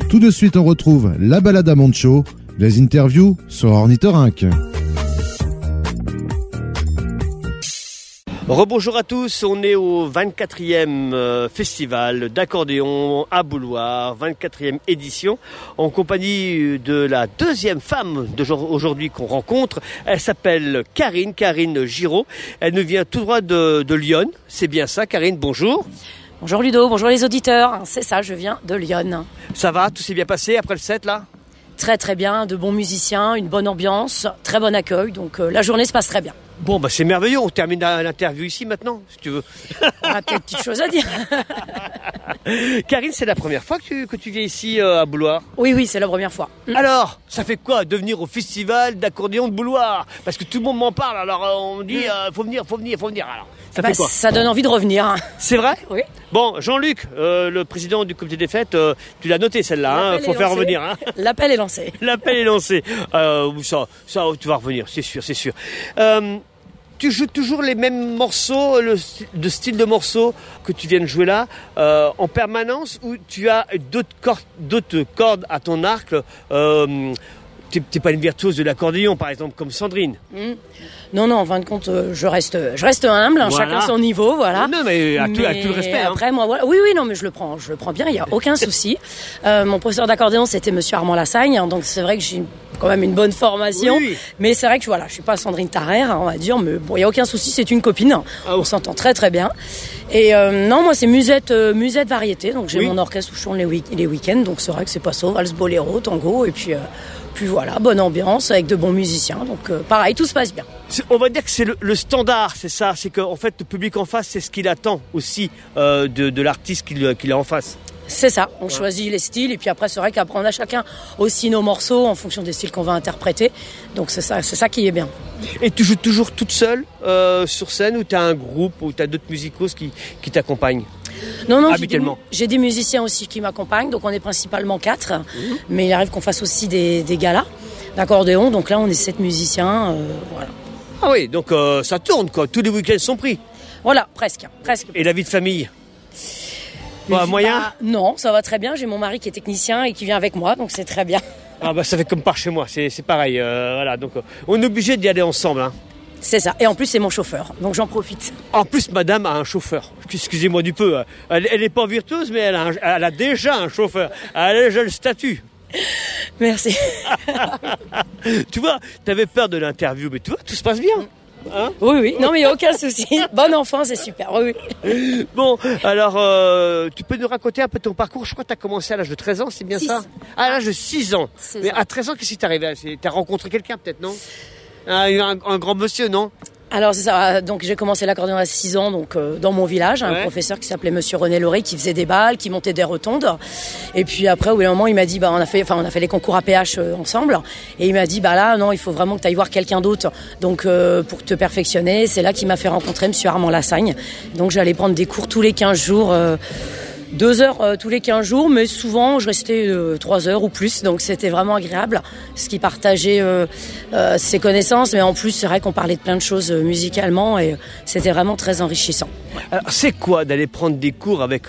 Tout de suite, on retrouve la balade à Moncho, les interviews sur Ornithorynque. Rebonjour à tous, on est au 24e festival d'accordéon à Bouloir, 24e édition, en compagnie de la deuxième femme d'aujourd'hui qu'on rencontre. Elle s'appelle Karine Giraud, elle nous vient tout droit de Lyon, c'est bien ça Karine, bonjour. Bonjour Ludo, bonjour les auditeurs, c'est ça, je viens de Lyon. Ça va, tout s'est bien passé après le set là ? Très très bien, de bons musiciens, une bonne ambiance, très bon accueil, donc la journée se passe très bien. Bon, bah c'est merveilleux, on termine l'interview ici maintenant, si tu veux. On a peut-être petites choses à dire. Karine, c'est la première fois que tu viens ici à Bouloir ? Oui, c'est la première fois. Alors, ça fait quoi de venir au festival d'accordéon de Bouloir ? Parce que tout le monde m'en parle, alors on me dit faut venir. Alors, ça fait quoi ? Ça donne envie de revenir. C'est vrai ? Oui. Bon, Jean-Luc, le président du comité des fêtes, tu l'as noté celle-là, faut faire revenir. Hein. L'appel est lancé. L'appel est lancé. Ça, tu vas revenir, c'est sûr. Tu joues toujours les mêmes morceaux, le style de morceaux que tu viens de jouer là, en permanence, ou tu as d'autres cordes à ton arc t'es pas une virtuose de l'accordéon, par exemple, comme Sandrine. Non, en fin de compte, je reste humble, hein, voilà. Chacun son niveau, voilà. Non, mais à tout le respect. Après, moi, voilà. Oui, non, mais je le prends bien, il n'y a aucun souci. Mon professeur d'accordéon, c'était monsieur Armand Lassagne, hein, donc c'est vrai que j'ai quand même une bonne formation. Oui. Mais c'est vrai que je suis pas Sandrine Tarrère, hein, on va dire, mais bon, il n'y a aucun souci, c'est une copine. On s'entend très très bien. Et non, moi, c'est musette variété, donc j'ai mon orchestre où je chante les week-ends, donc c'est vrai que c'est passo, valse, boléro, tango, et puis voilà, bonne ambiance avec de bons musiciens. Donc pareil, tout se passe bien. On va dire que c'est le standard, c'est ça. C'est qu'en fait, le public en face, c'est ce qu'il attend aussi de l'artiste qu'il a en face. C'est ça, on choisit les styles. Et puis après, c'est vrai qu'après, on a chacun aussi nos morceaux en fonction des styles qu'on va interpréter. Donc c'est ça qui est bien. Et tu joues toujours toute seule sur scène, ou tu as un groupe, ou tu as d'autres musicos qui t'accompagnent ? Non, habituellement. J'ai des musiciens aussi qui m'accompagnent, donc on est principalement 4, mais il arrive qu'on fasse aussi des galas d'accordéon, donc là on est 7 musiciens, voilà. Ah oui, donc ça tourne quoi, tous les week-ends sont pris. Voilà, presque. Et la vie de famille moyen ? Non, ça va très bien, j'ai mon mari qui est technicien et qui vient avec moi, donc c'est très bien. Ah bah ça fait comme par chez moi, c'est pareil, voilà, donc on est obligé d'y aller ensemble, hein. C'est ça, et en plus c'est mon chauffeur, donc j'en profite. En plus madame a un chauffeur, excusez-moi du peu, elle n'est pas virtuose mais elle a déjà un chauffeur, elle a déjà le statut. Merci. Tu vois, tu avais peur de l'interview, mais tu vois, tout se passe bien. Hein ? Oui, non mais il n'y a aucun souci, bon enfant, c'est super, oui. Bon, alors tu peux nous raconter un peu ton parcours ? Je crois que tu as commencé à l'âge de 13 ans, c'est bien 6. Ça ? À l'âge de 6 ans. Mais à 13 ans, qu'est-ce qui t'est arrivé ? Tu as rencontré quelqu'un peut-être, non ? Un grand monsieur, non ? Alors c'est ça, donc j'ai commencé l'accordéon à 6 ans, donc dans mon village, un professeur qui s'appelait monsieur René Lauré, qui faisait des balles, qui montait des rotondes. Et puis après, au bout d'un moment, il m'a dit, on a fait les concours APH ensemble, et il m'a dit, là, non, il faut vraiment que tu ailles voir quelqu'un d'autre, donc pour te perfectionner. C'est là qu'il m'a fait rencontrer monsieur Armand Lassagne. Donc j'allais prendre des cours tous les 15 jours, 2 heures tous les 15 jours, mais souvent je restais 3 heures ou plus, donc c'était vraiment agréable, ce qui partageait ses connaissances, mais en plus c'est vrai qu'on parlait de plein de choses musicalement et c'était vraiment très enrichissant. Alors, c'est quoi d'aller prendre des cours avec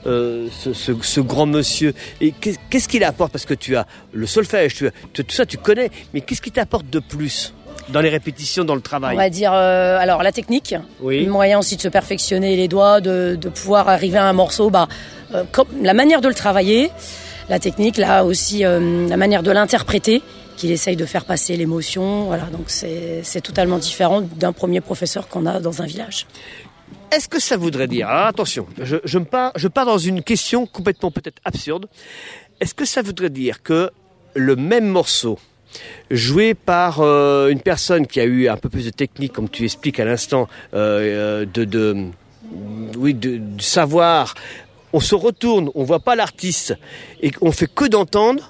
ce grand monsieur, et qu'est-ce qu'il apporte ? Parce que tu as le solfège, tout ça tu connais, mais qu'est-ce qu'il t'apporte de plus ? Dans les répétitions, dans le travail. On va dire, alors la technique, le moyen aussi de se perfectionner les doigts, de pouvoir arriver à un morceau, la manière de le travailler, la technique, là aussi la manière de l'interpréter, qu'il essaye de faire passer l'émotion, voilà, donc c'est totalement différent d'un premier professeur qu'on a dans un village. Est-ce que ça voudrait dire, alors attention, je pars dans une question complètement peut-être absurde, est-ce que ça voudrait dire que le même morceau joué par une personne qui a eu un peu plus de technique, comme tu expliques à l'instant, de savoir, on se retourne, on voit pas l'artiste et on fait que d'entendre,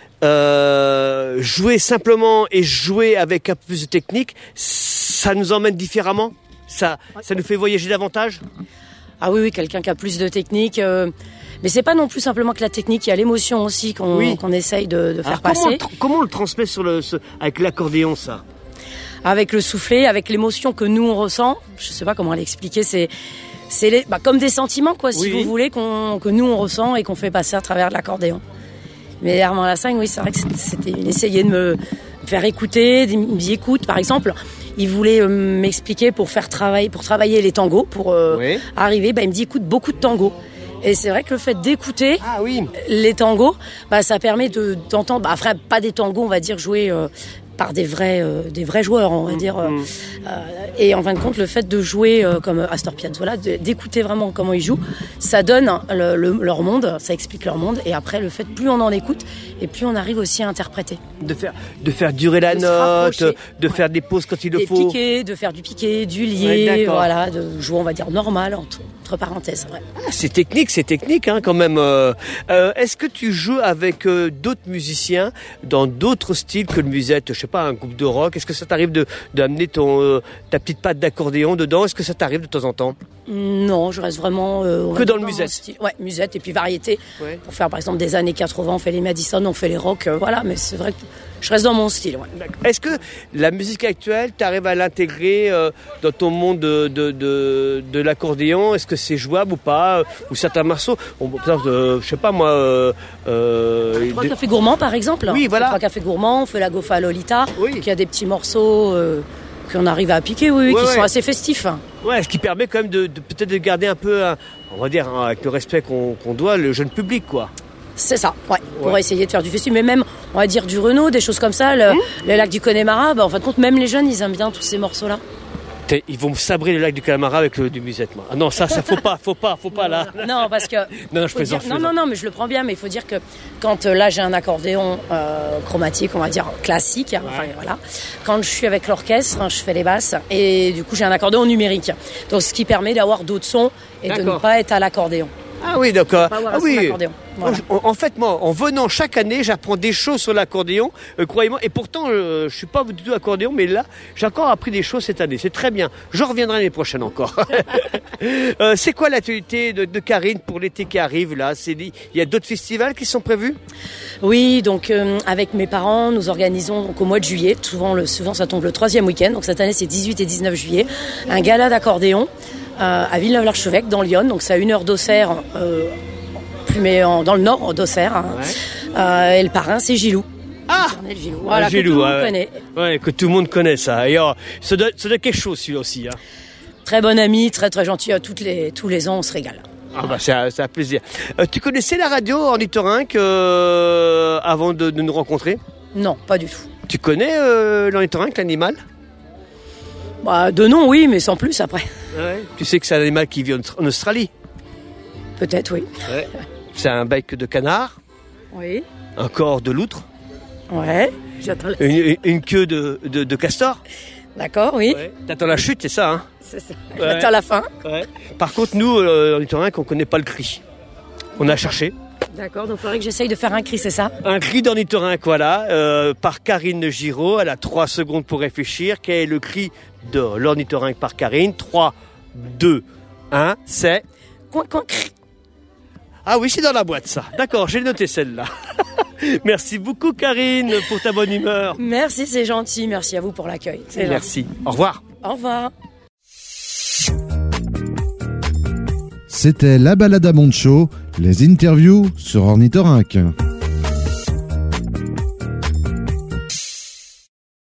jouer simplement et jouer avec un peu plus de technique, ça nous emmène différemment, ça nous fait voyager davantage. Ah oui, quelqu'un qui a plus de technique. Mais c'est pas non plus simplement que la technique, il y a l'émotion aussi qu'on essaye de faire passer. Comment on le transmet avec l'accordéon, ça ? Avec le soufflet, avec l'émotion que nous on ressent. Je sais pas comment l'expliquer. C'est comme des sentiments, quoi, si vous voulez, que nous on ressent et qu'on fait passer à travers l'accordéon. Mais Armand Lassagne, oui, c'est vrai que il essayait de me faire écouter, il me dit écoute, par exemple, il voulait m'expliquer pour travailler les tangos, pour arriver, il me dit écoute beaucoup de tangos. Et c'est vrai que le fait d'écouter les tangos, ça permet d'entendre, enfin pas des tangos, on va dire joués par des vrais joueurs, on va dire. Et en fin de compte, le fait de jouer comme Astor Piazzolla, d'écouter vraiment comment ils jouent, ça donne leur monde, ça explique leur monde. Et après, le fait plus on en écoute, et plus on arrive aussi à interpréter. De faire durer la note, de faire des pauses quand il le faut. De faire du piqué, du lié, voilà, de jouer, on va dire normal entre parenthèses. Ouais. Ah, c'est technique quand même. Est-ce que tu joues avec d'autres musiciens dans d'autres styles que le musette? Je sais pas, un groupe de rock. Est-ce que ça t'arrive d'amener ta petite patte d'accordéon dedans? Est-ce que ça t'arrive de temps en temps? Non, je reste vraiment que dans le musette. Ouais, musette et puis variété. Ouais. Pour faire par exemple des années 80, on fait les Madison, on fait les rock, voilà. Mais c'est vrai que je reste dans mon style. Ouais. Est-ce que la musique actuelle, tu arrives à l'intégrer dans ton monde de l'accordéon? Est-ce que c'est jouable ou pas? Ou certains morceaux, je sais pas moi. Trois cafés gourmands par exemple. Oui, voilà. Trois cafés gourmands, on fait la Gofa Lolita, qui a des petits morceaux qu'on arrive à appliquer, qui sont assez festifs. Ouais, ce qui permet quand même peut-être de garder un peu, on va dire, avec le respect qu'on doit, le jeune public, quoi. C'est ça, pour essayer de faire du festif, mais même, on va dire, du Renaud, des choses comme ça, le lac du Connemara, en fin de compte, même les jeunes, ils aiment bien tous ces morceaux-là. Ils vont me sabrer le lac du Connemara avec du musette, moi. Ah non, ça faut pas là. Non, parce que... Non, je plaisante. Non, mais je le prends bien, mais il faut dire que quand là, j'ai un accordéon chromatique, on va dire classique, voilà. Quand je suis avec l'orchestre, je fais les basses, et du coup, j'ai un accordéon numérique. Donc, ce qui permet d'avoir d'autres sons et de ne pas être à l'accordéon. Ah oui, d'accord. Ah oui. Voilà. En fait, moi, en venant chaque année, j'apprends des choses sur l'accordéon, croyez-moi. Et pourtant, je suis pas du tout accordéon, mais là, j'ai encore appris des choses cette année. C'est très bien. Je reviendrai l'année prochaine encore. C'est quoi l'actualité de Karine pour l'été qui arrive là? Il y a d'autres festivals qui sont prévus? Oui, donc avec mes parents, nous organisons donc, au mois de juillet. Souvent, ça tombe le 3e week-end. Donc cette année, c'est 18 et 19 juillet, un gala d'accordéon. À Villeneuve-l'Archevêque, dans l'Yonne, donc c'est à 1 heure d'Auxerre, mais dans le nord d'Auxerre. Et le parrain, c'est Gilou. Ah, Gilou. Voilà, Gilou, que tout le monde connaît. Ouais, que tout le monde connaît ça. Et ça doit quelque chose celui-là aussi. Très bon ami, très très gentil. Tous les ans, on se régale. Ah c'est un plaisir. Tu connaissais la radio Ornithorynque avant de nous rencontrer? Non, pas du tout. Tu connais l'ornithorynque, l'animal? De nom, oui, mais sans plus après. Ouais. Tu sais que c'est un animal qui vit en Australie? Peut-être, oui. Ouais. C'est un bec de canard. Oui. Un corps de loutre. Ouais. Une queue de castor. D'accord, oui. Ouais. T'attends la chute, c'est ça, hein? C'est ça. J'attends la fin. Ouais. Par contre, nous, ornithorynque, on connaît pas le cri. On a cherché. D'accord, donc il faudrait que j'essaye de faire un cri, c'est ça? Un cri d'ornithorynque, voilà, par Karine Giraud. Elle a 3 secondes pour réfléchir. Quel est le cri de l'ornithorynque par Karine? 3, 2, 1, c'est... Coin, coin, cri. Ah oui, c'est dans la boîte, ça. D'accord, j'ai noté celle-là. Merci beaucoup, Karine, pour ta bonne humeur. Merci, c'est gentil. Merci à vous pour l'accueil. Merci. Au revoir. Au revoir. C'était La Balade à Moncho, les interviews sur Ornithorynque.